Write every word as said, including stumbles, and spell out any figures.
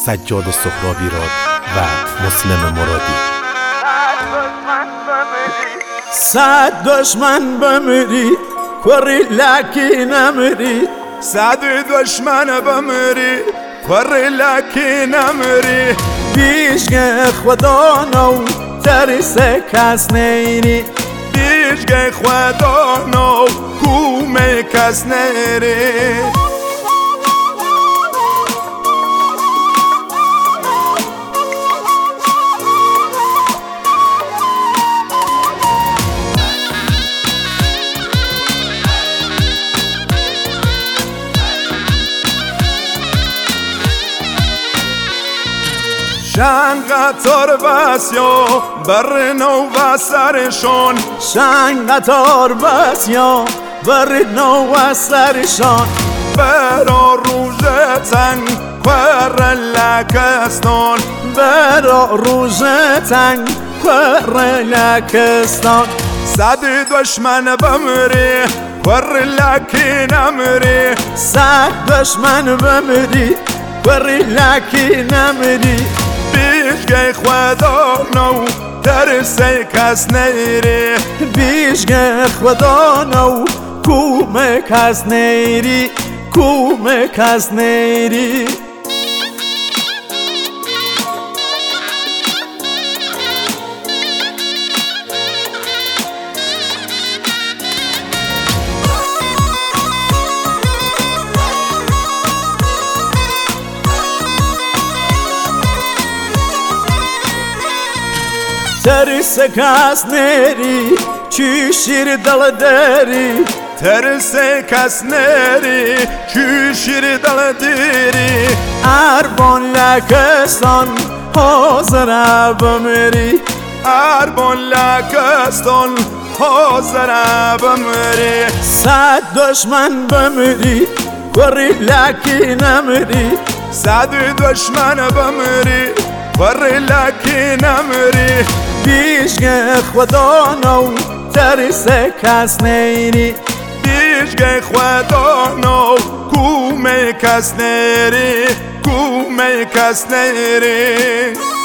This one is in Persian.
سجاد سهرابی راد و مسلم مرادی. صد دشمن بمیری کوری لکی نمیری، صد دشمن بمیری کوری لکی نمیری. بیشگه خدا نو ترس کس نیری، بیشگه خدا نو کومه کس نیری. شنگ قطار بسیا بر نو و سرشان، شنگ قطار بسیا بر نو و سرشان. برا روز تنگ کور لکستان، برا روز تنگ کور لکستان. صد دشمن بمیری کور لکی نمیری، صد دشمن بمیری کوری لکی نمیری. بیشگه خدا نو ترس کس نیری، بیشگه خدا نو کومه کس نیری، کومه کس نیری. ترس کس نیری چی شیر دل داری، ترس کس نیری چی شیر دل داری. اربان لکستان حاضر بمیری، اربان لکستان حاضر بمیری. صد دشمن بمیری کوری لکی نمیری، صد دشمن بمیری کوری لکی نمیری. بیشگه خدا نو ترس کس نیری، بیشگه خدا نو کومه کس نیری، کومه کس نیری.